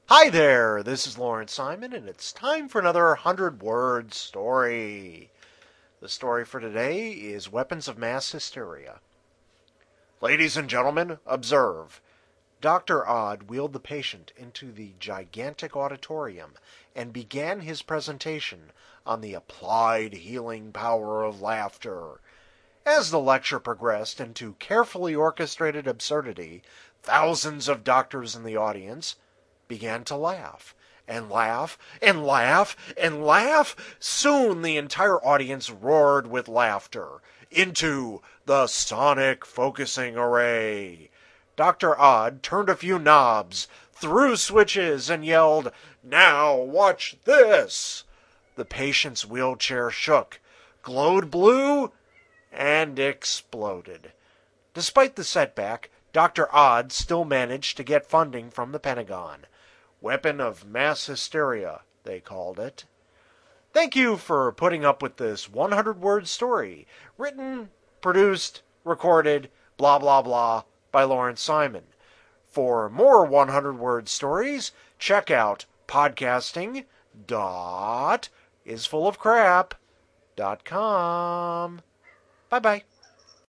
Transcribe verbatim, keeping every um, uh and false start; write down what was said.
Hi there, this is Lawrence Simon, and it's time for another hundred word story. The story for today is Weapons of Mass Hysteria. Ladies and gentlemen, observe. Doctor Odd wheeled the patient into the gigantic auditorium and began his presentation on the applied healing power of laughter. As the lecture progressed into carefully orchestrated absurdity, thousands of doctors in the audience began to laugh, and laugh, and laugh, and laugh. Soon the entire audience roared with laughter into the sonic focusing array. Doctor Odd turned a few knobs, threw switches, and yelled, "Now watch this!" The patient's wheelchair shook, glowed blue, and exploded. Despite the setback, Doctor Odd still managed to get funding from the Pentagon. Weapon of Mass Hysteria, they called it. Thank you for putting up with this hundred word story, written, produced, recorded, blah blah blah, by Lawrence Simon. For more hundred word stories, check out podcasting dot is full of crap dot com. Bye bye.